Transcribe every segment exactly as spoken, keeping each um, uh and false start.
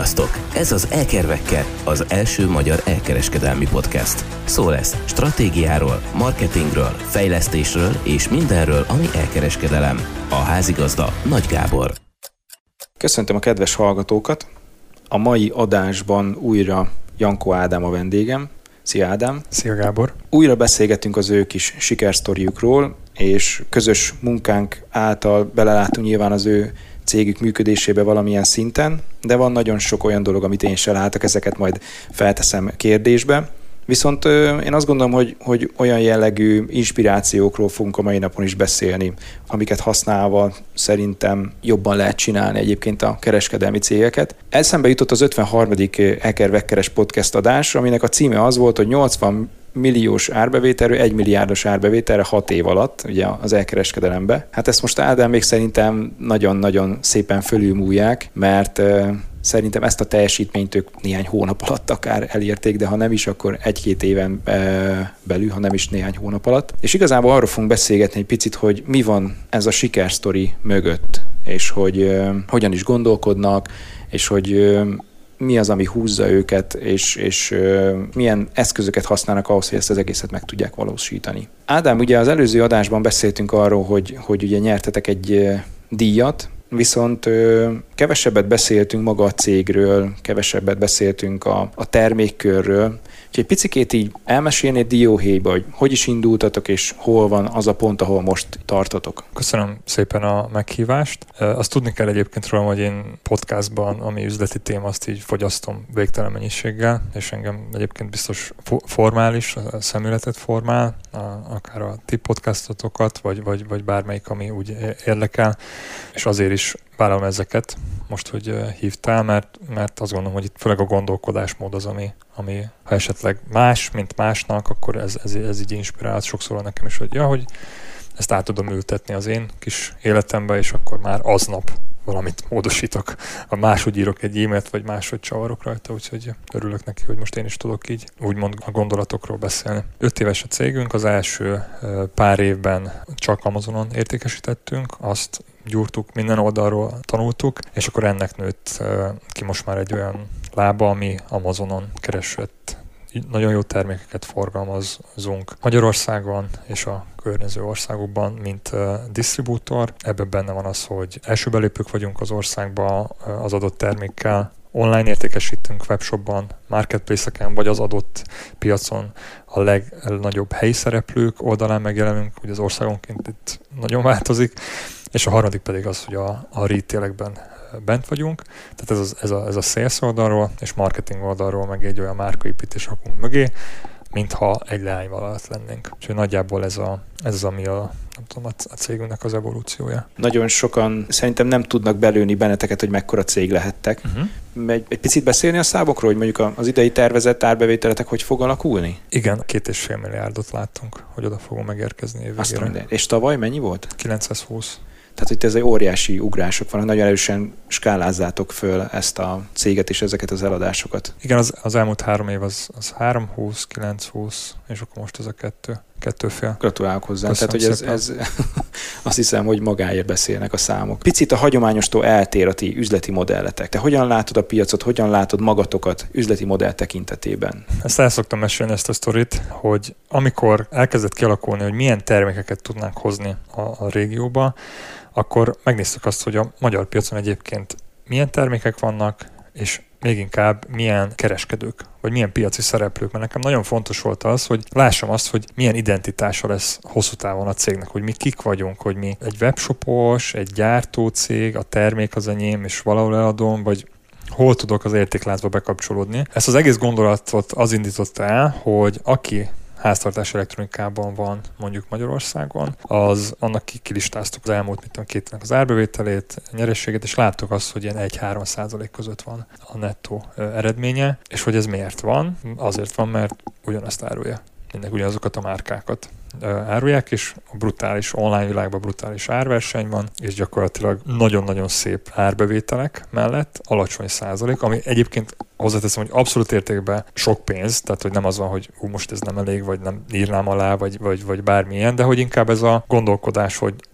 Sziasztok! Ez az Ekervekker, az első magyar elkereskedelmi podcast. Szó lesz stratégiáról, marketingről, fejlesztésről és mindenről, ami elkereskedelem. A házigazda Nagy Gábor. Köszöntöm a kedves hallgatókat! A mai adásban újra Jankó Ádám a vendégem. Szia Ádám! Szia Gábor! Újra beszélgetünk az ő kis sikersztoriukról, és közös munkánk által belelátunk nyilván az ő cégük működésébe valamilyen szinten, de van nagyon sok olyan dolog, amit én se látok, ezeket majd felteszem kérdésbe. Viszont én azt gondolom, hogy, hogy olyan jellegű inspirációkról fogunk a mai napon is beszélni, amiket használva szerintem jobban lehet csinálni egyébként a kereskedelmi cégeket. Eszembe jutott az ötvenharmadik Ekervekkeres podcast adás, aminek a címe az volt, hogy nyolcvan milliós árbevételről egy milliárdos árbevételre hat év alatt, ugye az elkereskedelembe. Hát ezt most Ádám még szerintem nagyon-nagyon szépen fölülmúlják, mert uh, szerintem ezt a teljesítményt ők néhány hónap alatt akár elérték, de ha nem is, akkor egy-két éven uh, belül, ha nem is néhány hónap alatt. És igazából arról fogunk beszélgetni egy picit, hogy mi van ez a sikersztori mögött, és hogy uh, hogyan is gondolkodnak, és hogy uh, mi az, ami húzza őket, és, és uh, milyen eszközöket használnak ahhoz, hogy ezt az egészet meg tudják valósítani. Ádám, ugye az előző adásban beszéltünk arról, hogy, hogy ugye nyertetek egy uh, díjat, viszont uh, kevesebbet beszéltünk maga a cégről, kevesebbet beszéltünk a, a termékkörről. Úgyhogy egy picikét így elmesélnéd dióhéjba, hogy hogy is indultatok, és hol van az a pont, ahol most tartotok. Köszönöm szépen a meghívást. Azt tudni kell egyébként rólam, hogy én podcastban, ami üzleti téma, azt így fogyasztom végtelen mennyiséggel, és engem egyébként biztos formális szemléletet formál, akár a ti podcastotokat, vagy, vagy, vagy bármelyik, ami úgy érdekel, és azért is vállalom ezeket most, hogy hívtál, mert, mert azt gondolom, hogy itt főleg a gondolkodásmód az, ami, ami ha esetleg más, mint másnak, akkor ez, ez, ez így inspirál sokszor nekem is, hogy ja, hogy ezt át tudom ültetni az én kis életembe, és akkor már aznap valamit módosítok, ha máshogy írok egy e-mailt, vagy máshogy csavarok rajta, úgyhogy örülök neki, hogy most én is tudok így úgymond a gondolatokról beszélni. Öt éves a cégünk, az első pár évben csak Amazonon értékesítettünk, azt gyúrtuk, minden oldalról tanultuk, és akkor ennek nőtt ki most már egy olyan lába, ami Amazonon keresett nagyon jó termékeket forgalmazunk Magyarországon és a környező országokban, mint uh, disztribútor. Ebben benne van az, hogy első belépők vagyunk az országba uh, az adott termékkel, online értékesítünk webshopban, marketplace-eken, vagy az adott piacon a legnagyobb helyi szereplők oldalán megjelenünk, ugye az országonként itt nagyon változik, és a harmadik pedig az, hogy a, a retailekben bent vagyunk, tehát ez, az, ez, a, ez a sales oldalról és marketing oldalról meg egy olyan márkaépítés rakunk mögé, mintha egy leányvállalat lennénk. Úgyhogy nagyjából ez, a, ez az, ami a, nem tudom, a cégünknek az evolúciója. Nagyon sokan szerintem nem tudnak belőni benneteket, hogy mekkora cég lehettek. Uh-huh. Egy, egy picit beszélni a számokról, hogy mondjuk az idei tervezett árbevételetek hogy fog alakulni? Igen, két és fél milliárdot láttunk, hogy oda fogunk megérkezni év végére. És tavaly mennyi volt? kilencszázhúsz. Tehát itt ez egy óriási ugrások vannak, nagyon erősen skálázzátok föl ezt a céget és ezeket az eladásokat. Igen, az, az elmúlt három év az, az három húsz, kilenc húsz, és akkor most ez a kettő, kettő fél. Gratulálok hozzá. Köszönöm. Tehát, hogy ez, ez azt hiszem, hogy magáért beszélnek a számok. Picit a hagyományostól eltér a ti üzleti modelletek. Te hogyan látod a piacot, hogyan látod magatokat üzleti modell tekintetében? Ezt el szoktam mesélni, ezt a sztorit, hogy amikor elkezdett kialakulni, hogy milyen termékeket tudnánk hozni a, a régióba, akkor megnéztük azt, hogy a magyar piacon egyébként milyen termékek vannak, és még inkább milyen kereskedők, vagy milyen piaci szereplők, mert nekem nagyon fontos volt az, hogy lássam azt, hogy milyen identitása lesz hosszú távon a cégnek, hogy mi kik vagyunk, hogy mi egy webshopos, egy gyártócég, a termék az enyém, és valahol eladom, vagy hol tudok az értékláncba bekapcsolódni. Ezt az egész gondolatot az indította el, hogy aki háztartási elektronikában van mondjuk Magyarországon, az annak kilistáztuk az elmúlt mit tudom, két évnek az árbevételét, a nyerességet, és láttuk azt, hogy ilyen egy-három százalék között van a nettó eredménye, és hogy ez miért van? Azért van, mert ugyanazt árulja. Mindenki ugyanazokat a márkákat árulják, és a brutális online világban brutális árverseny van, és gyakorlatilag nagyon-nagyon szép árbevételek mellett alacsony százalék, ami egyébként hozzáteszem, hogy abszolút értékben sok pénz, tehát hogy nem az van, hogy ú, most ez nem elég, vagy nem írnám alá, vagy, vagy, vagy bármilyen, de hogy inkább ez a gondolkodás, hogy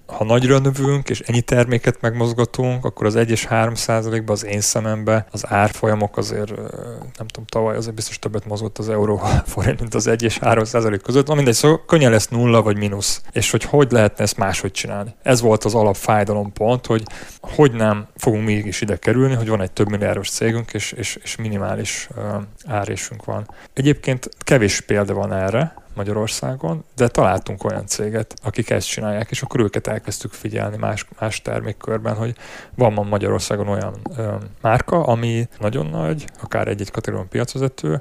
ha nagyra növünk, és ennyi terméket megmozgatunk, akkor az egy és három százalékban az én szememben az árfolyamok azért, nem tudom, tavaly azért biztos többet mozgott az euró forint, mint az egy és három százalék között. Na mindegy, szóval könnyen lesz nulla vagy mínusz. És hogy hogy lehetne ezt máshogy csinálni. Ez volt az alapfájdalompont, hogy hogy nem fogunk mégis ide kerülni, hogy van egy több milliárdos cégünk, és, és, és minimális uh, árésünk van. Egyébként kevés példa van erre Magyarországon, de találtunk olyan céget, akik ezt csinálják, és akkor őket elkezdtük figyelni más, más termékkörben, hogy van ma Magyarországon olyan ö, márka, ami nagyon nagy, akár egy-egy kategóriában piacvezető,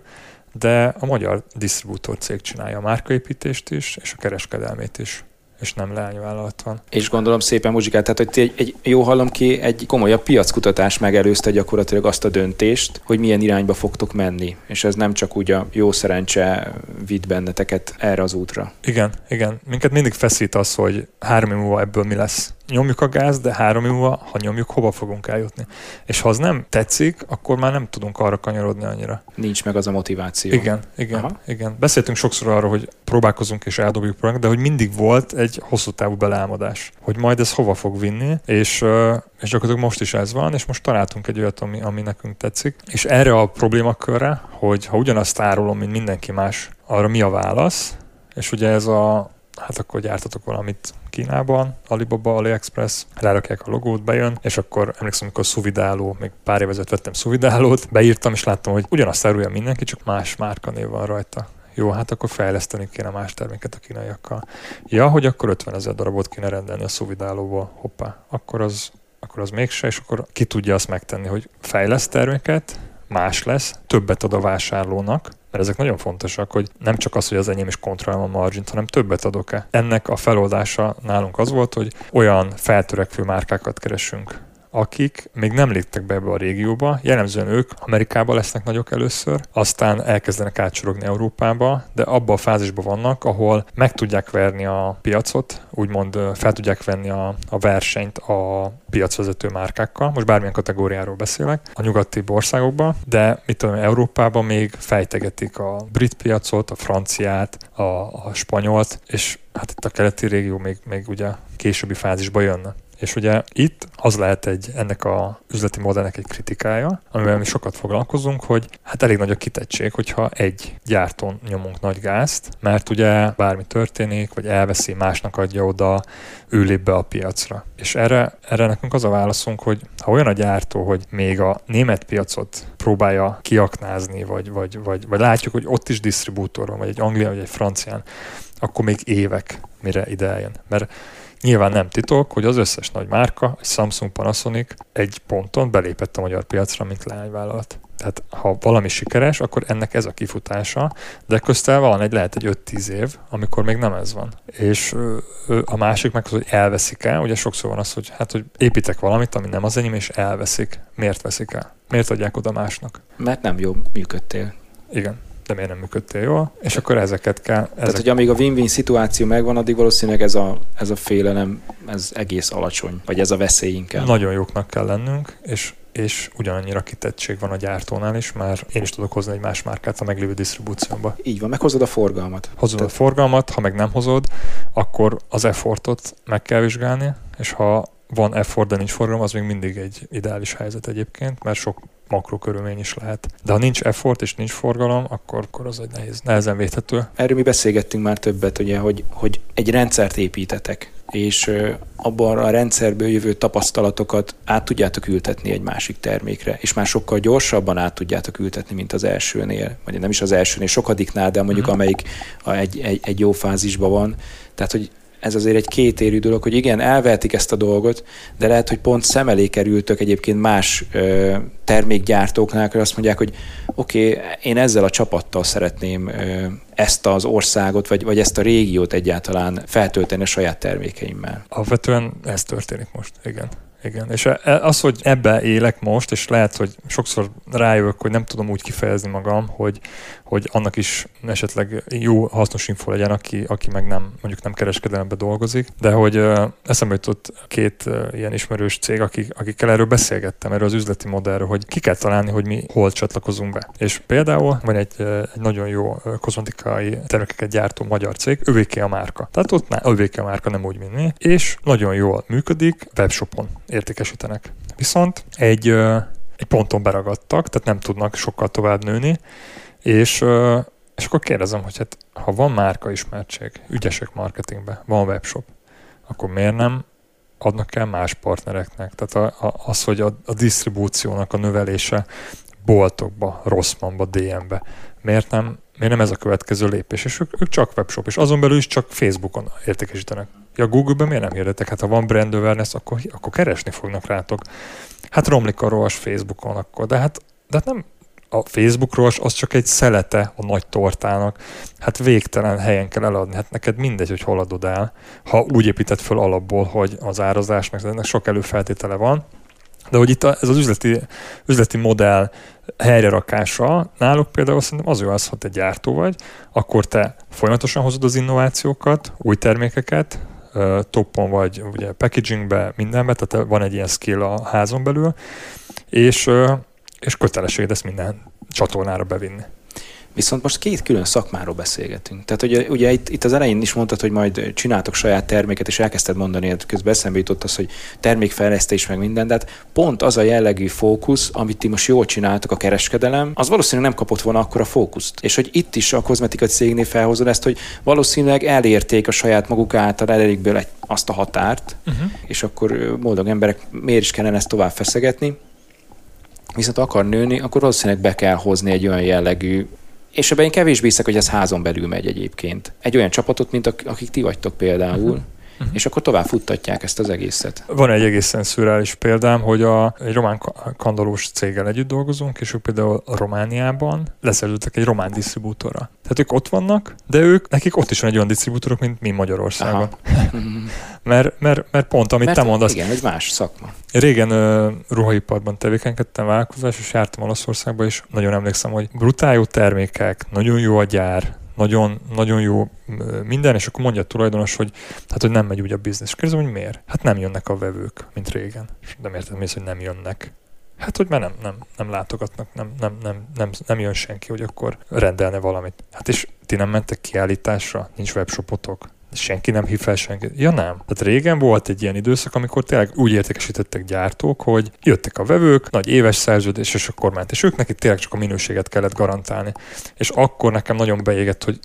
de a magyar disztribútor cég csinálja a márkaépítést is, és a kereskedelmét is, és nem leányvállalat van. És gondolom szépen muzsikát, tehát hogy egy, egy, jó hallom ki, egy komolyabb piackutatás megelőzte gyakorlatilag azt a döntést, hogy milyen irányba fogtok menni. És ez nem csak úgy a jó szerencse vitt benneteket erre az útra. Igen, igen. Minket mindig feszít az, hogy három év múlva ebből mi lesz. Nyomjuk a gáz, de három év múlva, ha nyomjuk, hova fogunk eljutni. És ha az nem tetszik, akkor már nem tudunk arra kanyarodni annyira. Nincs meg az a motiváció. Igen, igen, Aha. igen. Beszéltünk sokszor arról, hogy próbálkozunk és eldobjuk programot, de hogy mindig volt egy hosszú távú beleálmodás, hogy majd ez hova fog vinni, és, és gyakorlatilag most is ez van, és most találtunk egy olyat, ami, ami nekünk tetszik. És erre a problémakörre, hogy ha ugyanazt árulom, mint mindenki más, arra mi a válasz? És ugye ez a hát akkor gyártatok valamit Kínában, Alibaba, AliExpress, rárakják a logót, bejön, és akkor emlékszem, amikor szuvidáló, még pár év ezelőtt vettem szuvidálót, beírtam, és láttam, hogy ugyanazt árulja mindenki, csak más márkanév van rajta. Jó, hát akkor fejleszteni kéne más terméket a kínaiakkal. Ja, hogy akkor ötvenezer darabot kéne rendelni a szuvidálóból, hoppá, akkor az, akkor az mégse, és akkor ki tudja azt megtenni, hogy fejleszt terméket, más lesz, többet ad a vásárlónak, mert ezek nagyon fontosak, hogy nem csak az, hogy az enyém is kontrollálom a margint, hanem többet adok-e. Ennek a feloldása nálunk az volt, hogy olyan feltörekvő márkákat keresünk, akik még nem léptek be ebbe a régióba, jellemzően ők Amerikában lesznek nagyok először, aztán elkezdenek átsorogni Európába, de abba a fázisban vannak, ahol meg tudják verni a piacot, úgymond fel tudják venni a, a versenyt a piacvezető márkákkal, most bármilyen kategóriáról beszélek, a nyugati országokban, de mit tudom, Európában még fejtegetik a brit piacot, a franciát, a, a spanyolt, és hát itt a keleti régió még, még ugye későbbi fázisba jönne. És ugye itt az lehet egy, ennek a üzleti modellnek egy kritikája, amivel mi sokat foglalkozunk, hogy hát elég nagy a kitettség, hogyha egy gyártón nyomunk nagy gázt, mert ugye bármi történik, vagy elveszi, másnak adja oda, ő lép be a piacra. És erre, erre nekünk az a válaszunk, hogy ha olyan a gyártó, hogy még a német piacot próbálja kiaknázni, vagy, vagy, vagy, vagy látjuk, hogy ott is disztribútor van, vagy egy anglia, vagy egy francián, akkor még évek, mire ide eljön. Mert nyilván nem titok, hogy az összes nagy márka, egy Samsung, Panasonic egy ponton belépett a magyar piacra, mint leányvállalat. Tehát ha valami sikeres, akkor ennek ez a kifutása, de köztel van egy, lehet egy öt-tíz év, amikor még nem ez van. És a másik meg az, hogy elveszik el, ugye sokszor van az, hogy hát, hogy építek valamit, ami nem az enyém, és elveszik. Miért veszik el? Miért adják oda másnak? Mert nem jól működtél. Igen. De miért nem működtél jól, és akkor ezeket kell... Ezek... Tehát, hogy amíg a win-win szituáció megvan, addig valószínűleg ez a, ez a félelem, ez egész alacsony, vagy ez a veszély inkább. Nagyon jóknak kell lennünk, és, és ugyanannyira kitettség van a gyártónál is, mert én is tudok hozni egy más márkát a meglévő disztribúcióba. Így van, meghozod a forgalmat. Hozod Tehát... a forgalmat, ha meg nem hozod, akkor az effortot meg kell vizsgálni, és ha van effort, de nincs forgalom, az még mindig egy ideális helyzet egyébként, mert sok makrokörülmény is lehet. De ha nincs effort és nincs forgalom, akkor, akkor az egy nehéz, nehezen védhető. Erről mi beszélgettünk már többet, ugye, hogy, hogy egy rendszert építetek, és abban a rendszerből jövő tapasztalatokat át tudjátok ültetni egy másik termékre, és már sokkal gyorsabban át tudjátok ültetni, mint az elsőnél, vagy nem is az elsőnél, sokadiknál, de mondjuk mm. amelyik egy, egy, egy jó fázisban van. Tehát, hogy ez azért egy kétérű dolog, hogy igen, elvehetik ezt a dolgot, de lehet, hogy pont szem elé kerültök egyébként más ö, termékgyártóknál, hogy azt mondják, hogy oké, okay, én ezzel a csapattal szeretném ö, ezt az országot, vagy, vagy ezt a régiót egyáltalán feltölteni a saját termékeimmel. Alapvetően ez történik most, igen. Igen. És az, hogy ebbe élek most, és lehet, hogy sokszor rájövök, hogy nem tudom úgy kifejezni magam, hogy, hogy annak is esetleg jó, hasznos info legyen, aki, aki meg nem, mondjuk nem kereskedelemben dolgozik, de hogy uh, eszembe jutott két uh, ilyen ismerős cég, akik, akikkel erről beszélgettem, erről az üzleti modellről, hogy ki kell találni, hogy mi hol csatlakozunk be. És például van egy, uh, egy nagyon jó uh, kozmetikai termékeket gyártó magyar cég, övéké a márka. Tehát ott ná, övéké a márka, nem úgy, mint mi, és nagyon jól működik, webshopon értékesítenek. Viszont egy, uh, egy ponton beragadtak, tehát nem tudnak sokkal tovább nőni, és uh, És akkor kérdezem, hogy hát, ha van márka ismertség, ügyesek marketingben, van webshop, akkor miért nem adnak el más partnereknek? Tehát a, a, az, hogy a, a disztribúciónak a növelése boltokba, Rossmannba, dé em-be, miért nem, miért nem ez a következő lépés? És ők, ők csak webshop, és azon belül is csak Facebookon értékesítenek. Ja, Google-ben miért nem hirdetek? Hát ha van brand awareness, akkor, akkor keresni fognak rátok. Hát romlik a rohas Facebookon akkor, de hát, de hát nem... A Facebookról az csak egy szelete a nagy tortának. Hát végtelen helyen kell eladni. Hát neked mindegy, hogy hol adod el. Ha úgy építed föl alapból, hogy az árazásnak ennek sok előfeltétele van. De hogy itt a, ez az üzleti, üzleti modell helyrerakása, náluk például szerintem az jó az, ha te gyártó vagy, akkor te folyamatosan hozod az innovációkat, új termékeket, toppon vagy ugye packagingbe, mindenbe, tehát van egy ilyen skill a házon belül, és és kötelességed ezt minden csatornára bevinni. Viszont most két külön szakmáról beszélgetünk. Tehát ugye, ugye itt, itt az elején is mondtad, hogy majd csináltok saját terméket, és elkezdted mondani, hogy közben eszembe jutott az, hogy termékfejlesztés meg minden, de hát pont az a jellegű fókusz, amit ti most jól csináltok, a kereskedelem, az valószínűleg nem kapott volna akkora fókuszt. És hogy itt is a kozmetikai cégnél felhozod ezt, hogy valószínűleg elérték a saját maguk által elérikből egy, azt a határt, uh-huh. és akkor boldog emberek, miért is kellene ezt tovább feszegetni? Viszont akar nőni, akkor valószínűleg be kell hozni egy olyan jellegű, és ebben én kevésbé hiszek, hogy ez házon belül megy egyébként. Egy olyan csapatot, mint akik ti vagytok például, uh-huh. Uh-huh. és akkor tovább futtatják ezt az egészet. Van egy egészen szürreális példám, hogy a, egy román kandallós céggel együtt dolgozunk, és ők például Romániában leszerződtek egy román disztribútorra. Tehát ők ott vannak, de ők, nekik ott is van egy olyan disztribútorok, mint mi Magyarországon. mert, mert, mert pont, amit mert te mondasz. Igen, egy más szakma. Régen uh, ruhaiparban tevékenykedtem, vállalkozás, és jártam Olaszországba, és nagyon emlékszem, hogy brutál jó termékek, nagyon jó a gyár, Nagyon, nagyon jó minden, és akkor mondja a tulajdonos, hogy hát, hogy nem megy úgy a biznisz. Kérdezem, hogy miért? Hát nem jönnek a vevők, mint régen. És nem értem, hogy nem jönnek. Hát, hogy már nem, nem, nem látogatnak, nem, nem, nem, nem, nem jön senki, hogy akkor rendelne valamit. Hát és ti nem mentek kiállításra? Nincs webshopotok? Senki nem hív fel senkit. Ja nem. Tehát régen volt egy ilyen időszak, amikor tényleg úgy értékesítettek gyártók, hogy jöttek a vevők, nagy éves szerződés, és akkor ment. És ők nekik tényleg csak a minőséget kellett garantálni. És akkor nekem nagyon beégett, hogy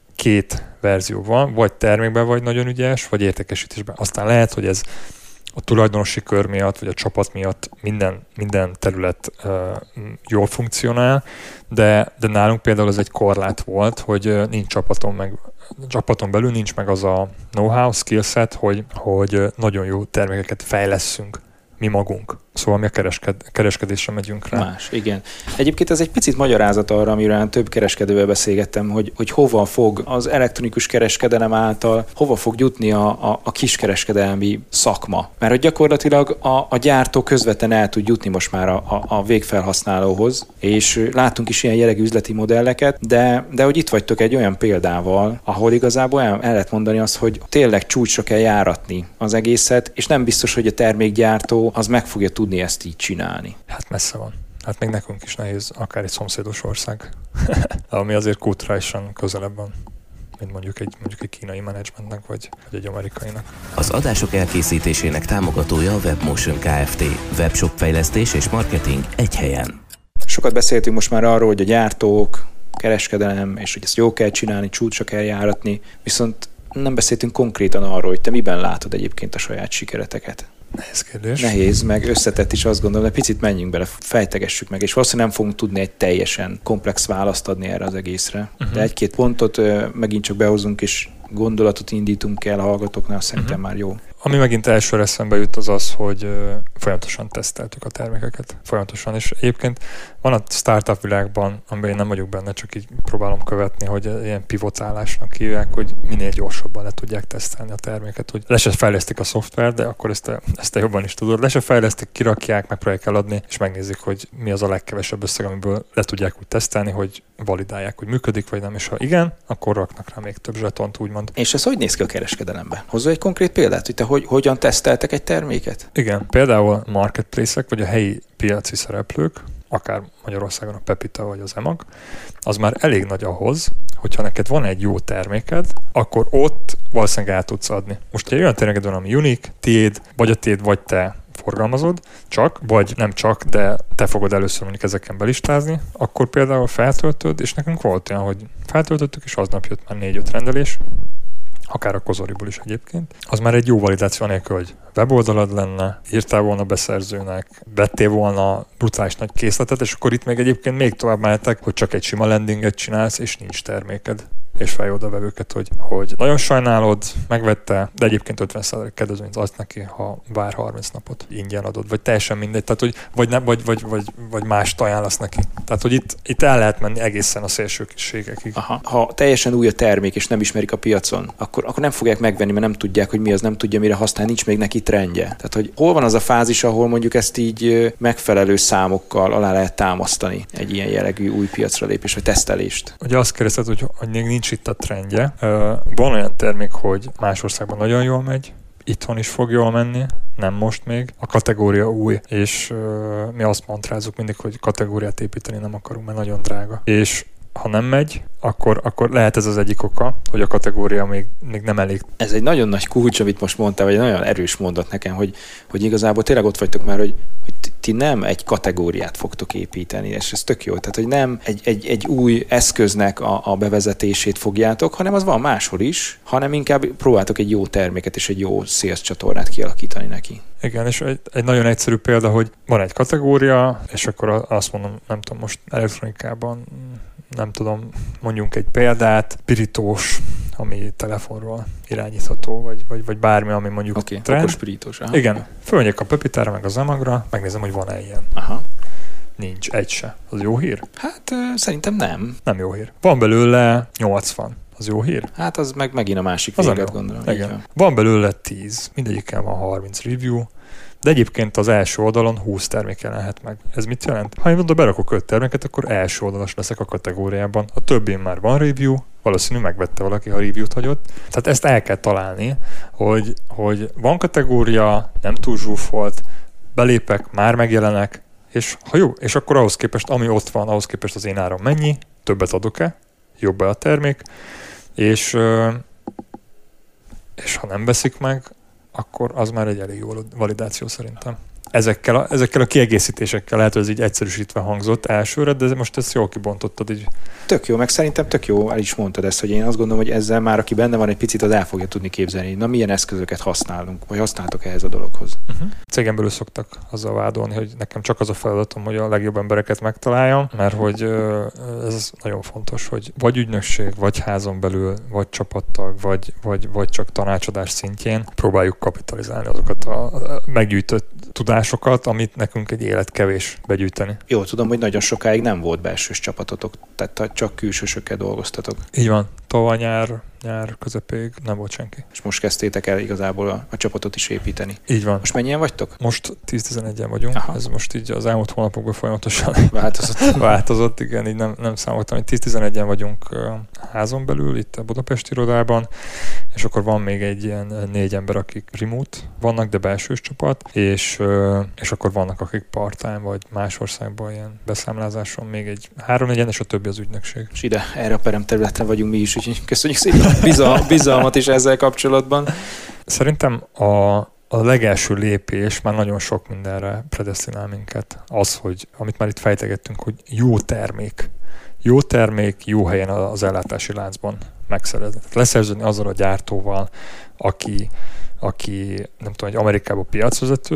két verzió van, vagy termékben vagy nagyon ügyes, vagy értékesítésben. Aztán lehet, hogy ez a tulajdonosi kör miatt, vagy a csapat miatt minden, minden terület uh, jól funkcionál, de, de nálunk például ez egy korlát volt, hogy uh, nincs csapaton, meg, csapaton belül nincs meg az a know-how, skillset, hogy, hogy nagyon jó termékeket fejlesszünk mi magunk. Szóval mi a keresked, kereskedésre megyünk rá. Más, igen. Egyébként ez egy picit magyarázat arra, amiről több kereskedővel beszélgettem, hogy, hogy hova fog az elektronikus kereskedelem által, hova fog jutni a, a, a kiskereskedelmi szakma. Mert hogy gyakorlatilag a, a gyártó közvetlen el tud jutni most már a, a, a végfelhasználóhoz, és látunk is ilyen jellegű üzleti modelleket, de, de hogy itt vagytok egy olyan példával, ahol igazából el, el lehet mondani azt, hogy tényleg csúcsra kell járatni az egészet, és nem biztos, hogy a termékgyártó az meg fogja tudni ezt így csinálni. Hát messze van. Hát még nekünk is nehéz, akár egy szomszédos ország, ami azért kulturálisan közelebb van, mint mondjuk egy, mondjuk egy kínai menedzsmentnek, vagy, vagy egy amerikainak. Az adások elkészítésének támogatója a Webmotion Kft. Webshop fejlesztés és marketing egy helyen. Sokat beszéltünk most már arról, hogy a gyártók, kereskedelem, és hogy ezt jól kell csinálni, csúcsra kell járatni, viszont nem beszéltünk konkrétan arról, hogy te miben látod egyébként a saját sikereteket. Nehéz kérdés. Nehéz, meg összetett is azt gondolom, de picit menjünk bele, fejtegessük meg, és valószínűleg nem fogunk tudni egy teljesen komplex választ adni erre az egészre. Uh-huh. De egy-két pontot ö, megint csak behozunk, és gondolatot indítunk el a hallgatóknál, szerintem uh-huh. már jó. ami megint elsőre eszembe jut, az az, hogy folyamatosan teszteltük a termékeket. Folyamatosan. És egyébként van a startup világban, amiben én nem vagyok benne, csak így próbálom követni, hogy ilyen pivotálásnak hívják, hogy minél gyorsabban le tudják tesztelni a terméket. Hogy le se fejlesztik a szoftvert, de akkor ezt te, ezt te jobban is tudod. Le se fejlesztik, kirakják, megpróbálják eladni, és megnézik, hogy mi az a legkevesebb összeg, amiből le tudják úgy tesztelni, hogy validálják, hogy működik, vagy nem. És ha igen, akkor raknak rá még több zsetont, úgymond. És ez hogy néz ki a kereskedelemben? Hozzá egy konkrét példát, hogy te hogy, hogyan teszteltek egy terméket? Igen, például marketplace-ek, vagy a helyi piaci szereplők, akár Magyarországon a Pepita vagy az Emag, az már elég nagy ahhoz, hogyha neked van egy jó terméked, akkor ott valószínűleg el tudsz adni. Most egy olyan terméked van, ami unik, tiéd, vagy a tiéd, vagy te forgalmazod, csak, vagy nem csak, de te fogod először mondjuk ezeken belistázni, akkor például feltöltöd, és nekünk volt olyan, hogy feltöltöttük, és aznap jött már négy-öt rendelés, akár a Kozoriból is egyébként. Az már egy jó validáció nélkül, hogy weboldalad lenne, írtál volna beszerzőnek, vettél volna brutális nagy készletet, és akkor itt még egyébként még tovább mehetek, hogy csak egy sima landinget csinálsz, és nincs terméked. És feljod a vevőket, hogy, hogy nagyon sajnálod, megvette, de egyébként ötven százalék kedvezményt adsz neki, ha vár harminc napot, ingyen adod, vagy teljesen mindegy, tehát hogy vagy, ne, vagy, vagy, vagy, vagy mást ajánlasz neki. Tehát, hogy itt, itt el lehet menni egészen a szélsőségekig. Aha. Ha teljesen új a termék, és nem ismerik a piacon, akkor, akkor nem fogják megvenni, mert nem tudják, hogy mi az, nem tudja, mire használni, nincs még neki trendje. Tehát, hogy hol van az a fázis, ahol mondjuk ezt így megfelelő számokkal alá lehet támasztani egy ilyen jellegű új piacra lépés, vagy tesztelést? Ugye azt kérdezted, hogy, hogy még nincs itt a trendje. Van olyan termék, hogy más országban nagyon jól megy, itthon is fog jól menni, nem most még. A kategória új, és mi azt mantrázunk mindig, hogy kategóriát építeni nem akarunk, mert nagyon drága. És ha nem megy, akkor, akkor lehet ez az egyik oka, hogy a kategória még, még nem elég. Ez egy nagyon nagy kulcs, amit most mondtál, vagy egy nagyon erős mondat nekem, hogy, hogy igazából tényleg ott vagytok már, hogy, hogy ti nem egy kategóriát fogtok építeni, és ez tök jó. Tehát, hogy nem egy, egy, egy új eszköznek a, a bevezetését fogjátok, hanem az van máshol is, hanem inkább próbáltok egy jó terméket és egy jó sales csatornát kialakítani neki. Igen, és egy, egy nagyon egyszerű példa, hogy van egy kategória, és akkor azt mondom, nem tudom, most elektronikában nem tudom, mondjunk egy példát, pirítós, ami telefonról irányítható, vagy, vagy, vagy bármi, ami mondjuk okay, trend. Okos pirítós. Aha. Igen, fölmegyek a Pepitára, meg az Emagra, megnézem, hogy van-e ilyen. Aha. Nincs, egy se. Az jó hír? Hát szerintem nem. Nem jó hír. Van belőle nyolcvan. Az jó hír? Hát az meg megint a másik véget, gondolom. Igen. Van. van belőle tíz, mindegyiken van harminc review, de egyébként az első oldalon húsz termék jelenhet meg. Ez mit jelent? Ha én oda berakok öt terméket, akkor első oldalas leszek a kategóriában. A többén már van review, valószínű megvette valaki, ha review-t hagyott. Tehát ezt el kell találni, hogy, hogy van kategória, nem túl zsúfolt, belépek, már megjelenek, és ha jó, és akkor ahhoz képest, ami ott van, ahhoz képest az én áram mennyi, többet adok-e, jobb-e a termék, és, és ha nem veszik meg, akkor az már egy elég jó validáció szerintem. Ezekkel a, ezekkel a kiegészítésekkel lehet, hogy ez így egyszerűsítve hangzott elsőre, de most ezt jól kibontottad így. Tök jó, meg szerintem tök jó, el is mondtad ezt, hogy én azt gondolom, hogy ezzel már, aki benne van egy picit, az el fogja tudni képzelni, na milyen eszközöket használunk, vagy használtok ehhez a dologhoz. Uh-huh. Cégen belül szoktak azzal vádolni, hogy nekem csak az a feladatom, hogy a legjobb embereket megtaláljam, mert hogy ez nagyon fontos, hogy vagy ügynökség, vagy házon belül, vagy csapattag, vagy, vagy, vagy csak tanácsadás szintjén próbáljuk kapitalizálni azokat a meggyűjtött tudásokat, amit nekünk egy élet kevés begyűjteni. Jó, tudom, hogy nagyon sokáig nem volt belsős csapatotok, tehát csak külsősökkel dolgoztatok. Így van. Tavaly nyár, nyár közepéig nem volt senki. És most kezdtétek el igazából a, a csapatot is építeni. Így van. Most mennyien vagytok? Most tíz-tizenegyen vagyunk. Aha. Ez most így az elmúlt hónapokban folyamatosan változott. változott, igen, így nem, nem számoltam, hogy tíz-tizenegyen vagyunk házon belül, itt a Budapesti irodában, és akkor van még egy ilyen négy ember, akik remote vannak, de belsős csapat, és, és akkor vannak, akik part-time, vagy más országban ilyen beszámlázáson még egy három-négyen, és a többi az ügynökség. És ide, erre a peremterületen vagyunk mi is, úgyhogy köszönjük szépen bizal, bizalmat is ezzel kapcsolatban. Szerintem a A legelső lépés már nagyon sok mindenre predesztinál minket. Az, hogy amit már itt fejtegettünk, hogy jó termék. Jó termék, jó helyen az ellátási láncban megszerezni. Leszerződni azzal a gyártóval, aki, aki nem tudom, egy Amerikában piacvezető,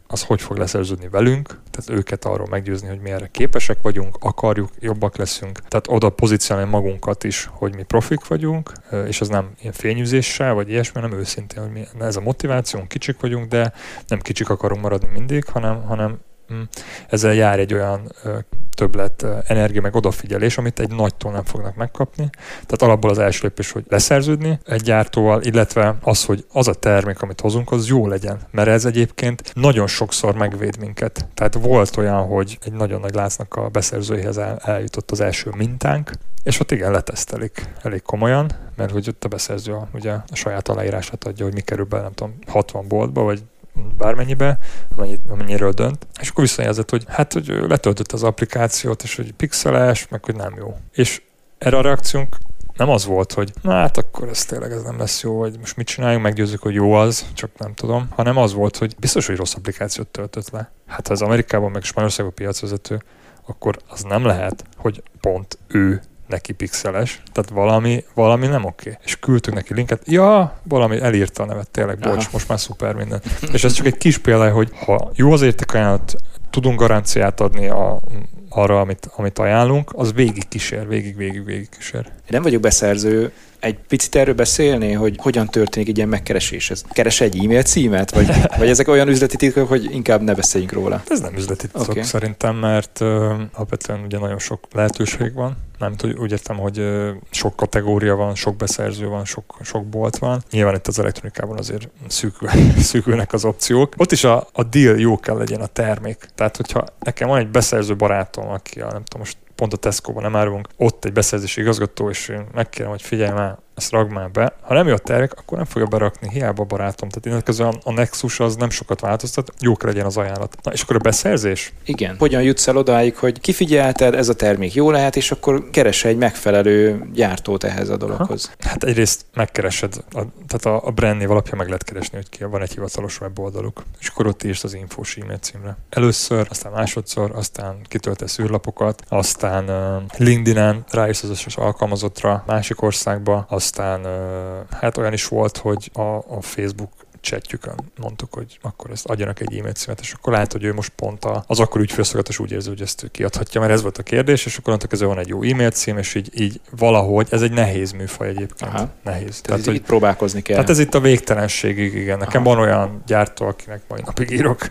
az hogy fog leszerződni velünk, tehát őket arról meggyőzni, hogy mi erre képesek vagyunk, akarjuk, jobbak leszünk. Tehát oda pozícionálni magunkat is, hogy mi profik vagyunk, és az nem ilyen fényűzéssel, vagy ilyesmi, nem őszintén, hogy mi, ez a motivációnk, kicsik vagyunk, de nem kicsik akarunk maradni mindig, hanem, hanem ezzel jár egy olyan többlet energia, meg odafigyelés, amit egy nagytól nem fognak megkapni. Tehát alapból az első lépés, hogy leszerződni egy gyártóval, illetve az, hogy az a termék, amit hozunk, az jó legyen. Mert ez egyébként nagyon sokszor megvéd minket. Tehát volt olyan, hogy egy nagyon nagy láncnak a beszerzőihez el, eljutott az első mintánk, és ott igen, letesztelik elég komolyan, mert hogy ott a beszerző a, ugye a saját aláírását adja, hogy mi kerül be, nem tudom, hatvan boltba, vagy bármennyibe, amennyit, amennyiről dönt. És akkor visszajelzett, hogy hát, hogy letöltött az applikációt, és hogy pixeles, meg hogy nem jó. És erre a reakciónk nem az volt, hogy na hát akkor ez tényleg ez nem lesz jó, vagy most mit csináljunk, meggyőzzük, hogy jó az, csak nem tudom, hanem az volt, hogy biztos, hogy rossz applikációt töltött le. Hát ha az Amerikában, meg Spanyolországban piacvezető, akkor az nem lehet, hogy pont ő neki pixeles, tehát valami, valami nem oké. Okay. És küldtük neki linket, ja, valami elírta a nevet, tényleg, bocs, aha, most már szuper minden. És ez csak egy kis példa, hogy ha jó az értékajánlat, tudunk garanciát adni a, arra, amit, amit ajánlunk, az végig kísér, végig, végig, végig kísér. Én nem vagyok beszerző, egy picit erről beszélni, hogy hogyan történik egy ilyen megkeresés. Ez keres egy e-mail címet, vagy, vagy ezek olyan üzleti titkok, hogy inkább ne beszéljünk róla? Ez nem üzleti titkok okay. Szerintem, mert uh, alapvetően ugye nagyon sok lehetőség van. Nem úgy értem, hogy uh, sok kategória van, sok beszerző van, sok, sok bolt van. Nyilván itt az elektronikában azért szűkül, szűkülnek az opciók. Ott is a, a deal jó kell legyen, a termék. Tehát, hogyha nekem van egy beszerző barátom, aki a, nem tudom, most pont a Tesco-ban nem árulunk, ott egy beszerzési igazgató, és én megkérem, hogy figyelj már, ezt ragd már be. Ha nem jó a termék, akkor nem fogja berakni, hiába barátom. Tehát innentkezően a Nexus az nem sokat változtat, jó kell legyen az ajánlat. Na és akkor a beszerzés? Igen. Hogyan jutsz el odáig, hogy kifigyelted, ez a termék jó lehet, és akkor keresse egy megfelelő gyártót ehhez a dologhoz? Ha? Hát egyrészt megkeresed, a, tehát a, a brand név alapján meg lehet keresni, hogy ki van egy hivatalos weboldaluk. És akkor ott írsz az infós e-mail címre. Először, aztán másodszor, aztán kitöltesz űrlapokat, aztán uh, LinkedIn-en rájössz az összes alkalmazottra másik országba, aztán hát olyan is volt, hogy a, a Facebook chatjükön mondtuk, hogy akkor ezt adjanak egy e-mail címet, és akkor lehet, hogy ő most pont az akkor ügyfélszolgálatos úgy érzi, hogy ezt ő kiadhatja, mert ez volt a kérdés, és akkor mondtuk, ez van egy jó e-mail cím, és így, így valahogy, ez egy nehéz műfaj egyébként. Aha. Nehéz. Tehát, tehát hogy, itt próbálkozni kell. Tehát ez itt a végtelenségig, igen. Nekem Aha. van olyan gyártó, akinek mai napig írok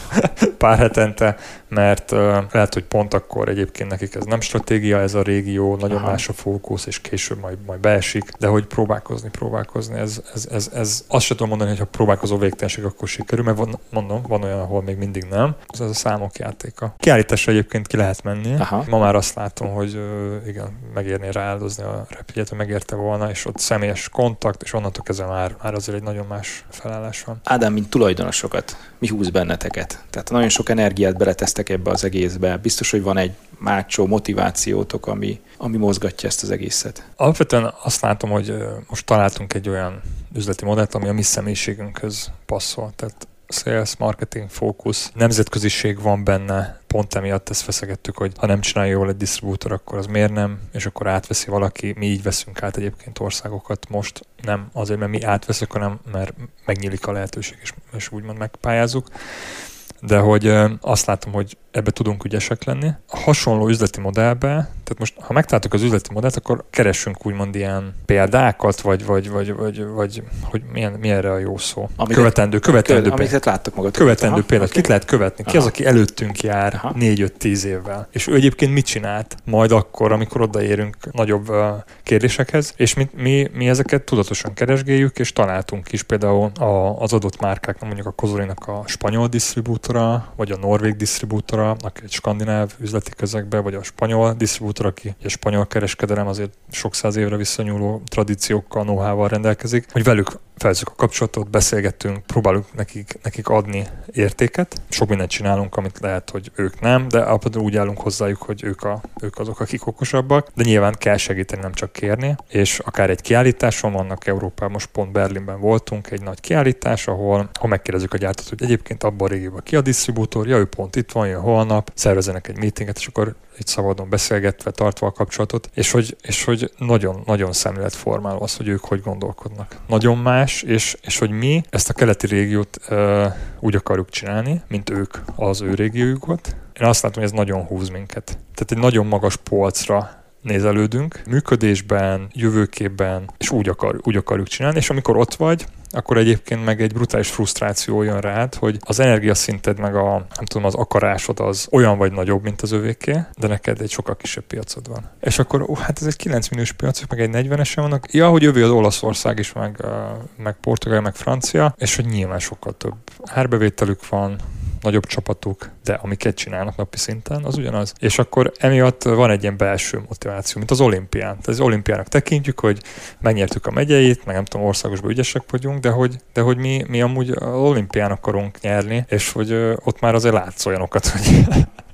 pár hetente, mert uh, lehet, hogy pont akkor egyébként nekik ez nem stratégia, ez a régió, nagyon Aha. más a fókusz, és később majd, majd beesik, de hogy próbálkozni, próbálkozni, ez, ez, ez, ez azt sem tudom mondani, hogy ha próbálkozó végtelenség, akkor sikerül, mert van, mondom, van olyan, ahol még mindig nem. Ez a számok játéka. Kiállításra egyébként ki lehet menni. Aha. Ma már azt látom, hogy uh, igen, megérné rááldozni a repjegyet, hogy megérte volna, és ott személyes kontakt, és onnantól kezdve már, már azért egy nagyon más felállás van. Ádám, mint tulajdonosokat, mi húz benneteket? Tehát nagyon sok energiát beletesztek ebbe az egészbe. Biztos, hogy van egy mácsó motivációtok, ami, ami mozgatja ezt az egészet. Alapvetően azt látom, hogy most találtunk egy olyan üzleti modellt, ami a mi személyiségünkhöz passzol. Tehát sales, marketing, fókusz, nemzetköziség van benne, pont emiatt ezt feszegettük, hogy ha nem csinálja jól egy disztribútor, akkor az miért nem, és akkor átveszi valaki, mi így veszünk át egyébként országokat most, nem azért, mert mi átveszünk, hanem mert megnyílik a lehetőség, és, és úgymond megpályázzuk. De hogy azt látom, hogy ebbe tudunk ügyesek lenni. A hasonló üzleti modellbe, tehát most, ha megtaláltuk az üzleti modellt, akkor keressünk úgymond ilyen példákat, vagy, vagy, vagy, vagy, vagy hogy milyen, mi erre a jó szó. Amit követendő, követendő követ, Amiket láttok magad. Követendő példát. Kit lehet követni? Ki Aha. az, aki előttünk jár négy-öt-tíz évvel? És ő egyébként mit csinált majd akkor, amikor odaérünk nagyobb uh, kérdésekhez? És mi, mi, mi ezeket tudatosan keresgéljük, és találtunk is például a, az adott márkáknak, mondjuk a Kozolinak a spanyol disztribútora, vagy a norvég disztribútora, aki egy skandináv üzleti közegben, vagy a spanyol disztribútor, aki a spanyol kereskedelem azért sok száz évre visszanyúló tradíciókkal, know-how-val rendelkezik, hogy velük felveszünk a kapcsolatot, beszélgetünk, próbálunk nekik, nekik adni értéket. Sok mindent csinálunk, amit lehet, hogy ők nem, de alapvetően úgy állunk hozzájuk, hogy ők, a, ők azok, akik okosabbak, de nyilván kell segíteni, nem csak kérni, és akár egy kiállításon vannak Európában, most pont Berlinben voltunk, egy nagy kiállítás, ahol ha megkérdezzük a gyártót, hogy egyébként abban a régióban ki a disztribútor, ja, ő pont itt van, jön holnap, szervezenek egy meetinget, és akkor így szabadon beszélgetve, tartva a kapcsolatot, és hogy, és hogy nagyon, nagyon szemléletformáló az, hogy ők hogy gondolkodnak. Nagyon más, és, és hogy mi ezt a keleti régiót uh, úgy akarjuk csinálni, mint ők az ő régiójukat. Én azt látom, hogy ez nagyon húz minket. Tehát egy nagyon magas polcra nézelődünk, működésben, jövőképben, és úgy, akar, úgy akarjuk csinálni, és amikor ott vagy, akkor egyébként meg egy brutális frusztráció jön rád, hogy az energiaszinted meg a, nem tudom, az akarásod az olyan vagy nagyobb, mint az övéké, de neked egy sokkal kisebb piacod van. És akkor, ó, hát ez egy kilenc milliós piacok, meg egy negyvenesen vannak. Ja, hogy övé az Olaszország is, meg, meg Portugál, meg Francia, és hogy nyilván sokkal több árbevételük van, nagyobb csapatuk, de amiket csinálnak napi szinten, az ugyanaz. És akkor emiatt van egy ilyen belső motiváció, mint az olimpián. Tehát az olimpiának tekintjük, hogy megnyertük a megyeit, meg nem tudom, országosban ügyesek vagyunk, de hogy, de hogy mi, mi amúgy az olimpián akarunk nyerni, és hogy ott már azért látsz olyanokat, hogy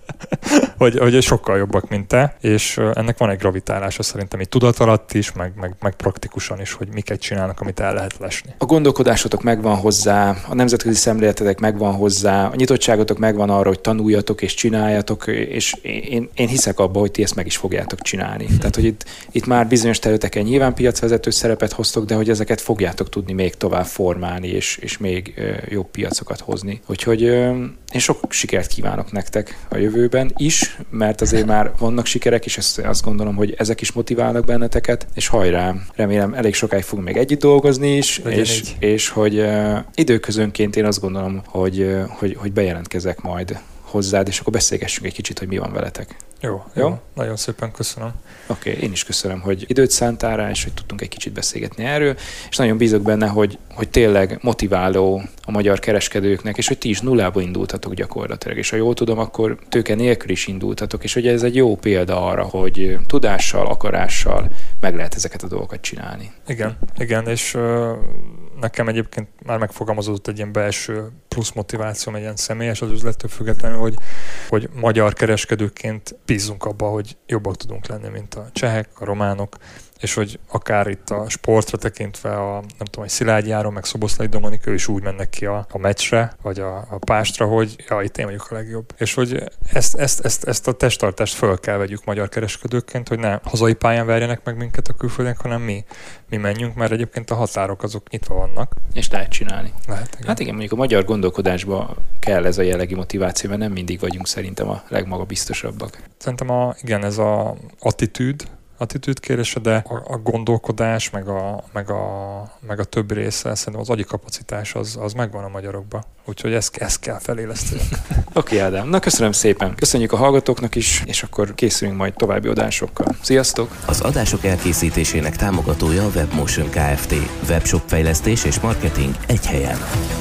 hogy, hogy sokkal jobbak, mint te, és ennek van egy gravitálása szerintem így tudat alatt is, meg, meg, meg praktikusan is, hogy miket csinálnak, amit el lehet lesni. A gondolkodásotok megvan hozzá, a nemzetközi szemléletetek megvan hozzá, a nyitottságotok megvan arra, hogy tanuljatok és csináljatok, és én, én hiszek abba, hogy ti ezt meg is fogjátok csinálni. Hm. Tehát, hogy itt, itt már bizonyos területeken nyilván piacvezető szerepet hoztok, de hogy ezeket fogjátok tudni még tovább formálni, és, és még jobb piacokat hozni. Úgyhogy én sok sikert kívánok nektek a jövőben is, mert azért már vannak sikerek, és ezt azt gondolom, hogy ezek is motiválnak benneteket, és hajrá, remélem elég sokáig fogunk még együtt dolgozni is, és, és hogy uh, időközönként én azt gondolom, hogy, uh, hogy, hogy bejelentkezek majd hozzád, és akkor beszélgessünk egy kicsit, hogy mi van veletek. Jó, jó, jó. Nagyon szépen köszönöm. Oké, okay, én is köszönöm, hogy időt szántál rá, és hogy tudtunk egy kicsit beszélgetni erről, és nagyon bízok benne, hogy, hogy tényleg motiváló a magyar kereskedőknek, és hogy ti is nullából indultatok gyakorlatilag, és ha jól tudom, akkor tőke nélkül is indultatok, és hogy ez egy jó példa arra, hogy tudással, akarással meg lehet ezeket a dolgokat csinálni. Igen, igen, és uh, nekem egyébként már megfogalmazódott egy ilyen belső plusz motiváció, egy ilyen személyes az üzlettől függetlenül, hogy, hogy magyar kereskedőként bízzunk abba, hogy jobbak tudunk lenni, mint a csehek, a románok, és hogy akár itt a sportra tekintve a, nem tudom, egy Szilágyi Áron, meg Szoboszlai Dominik, ő is úgy mennek ki a, a meccsre, vagy a, a pástra, hogy ja, itt én vagyok a legjobb. És hogy ezt, ezt, ezt, ezt a testtartást föl kell vegyük magyar kereskedőként, hogy ne hazai pályán verjenek meg minket a külföldiek, hanem mi, mi menjünk, mert egyébként a határok azok nyitva vannak. És lehet csinálni. Lehet, igen. Hát igen, mondjuk a magyar gondolkodásban kell ez a jellegi motiváció, mert nem mindig vagyunk szerintem a legmagabiztosabbak. Szerintem a, igen, ez a attitűd, attitűd kérése, de a, a gondolkodás, meg a, meg, a, meg a többi része, szerintem az agyi kapacitás az, az megvan a magyarokban. Úgyhogy ezt, ezt kell feléleszteni. Oké, Ádám. Na, köszönöm szépen. Köszönjük a hallgatóknak is, és akkor készülünk majd további adásokkal. Sziasztok! Az adások elkészítésének támogatója a Webmotion Kft. Webshop fejlesztés és marketing egy helyen.